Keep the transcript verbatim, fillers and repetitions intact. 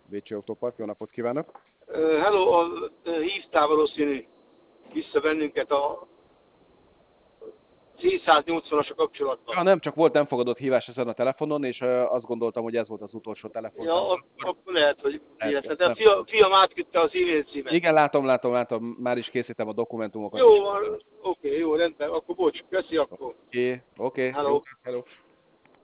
Vécsi Autópark, jó napot kívánok! Uh, hello, a, uh, hívtál valószínű vissza bennünket a cé száznyolcvanas a Ja, kapcsolatban. nem, csak volt nem fogadott hívás ezen a telefonon, és uh, azt gondoltam, hogy ez volt az utolsó telefonszám. Ja, ak- Akkor akkor lehet, hogy lehet, véletlen. De a nem. fia, fiam átküldte az e-mail címet. Igen, látom, látom, látom, már is készítem a dokumentumokat is. Jó, van, oké, jó, rendben, akkor bocs, köszi akkor. Oké, oké, jó, Hello. hello.